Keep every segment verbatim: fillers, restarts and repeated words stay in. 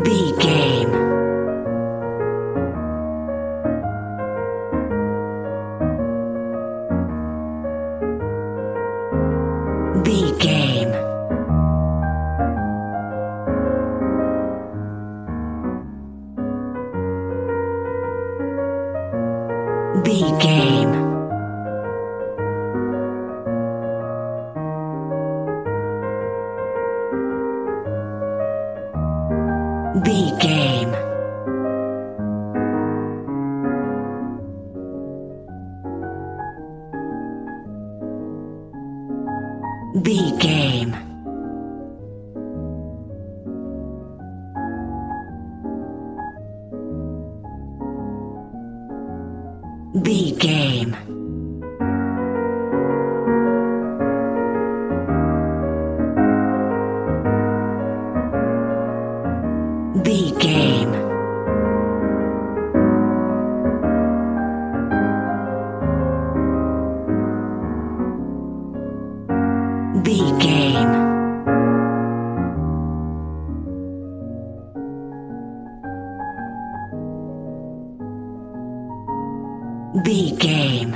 B game. B game. B game. B game. B game. B game. B game. B game. B game.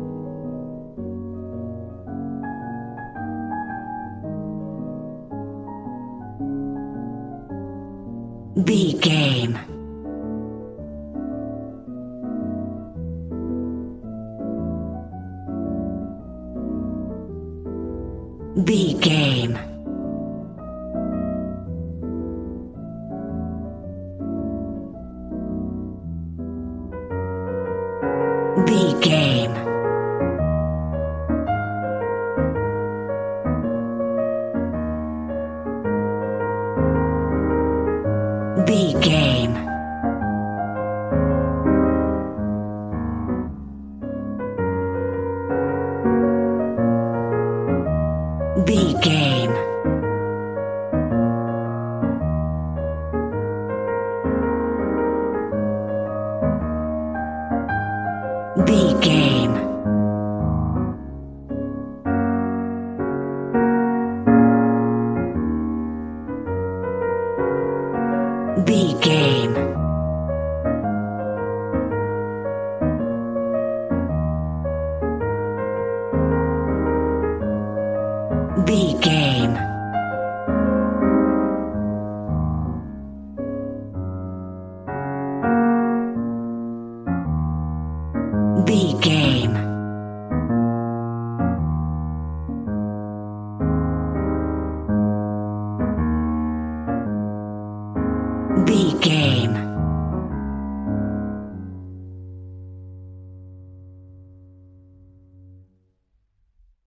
B game. B game. B game. B game. B game. B game. B game. B game. B game. B game.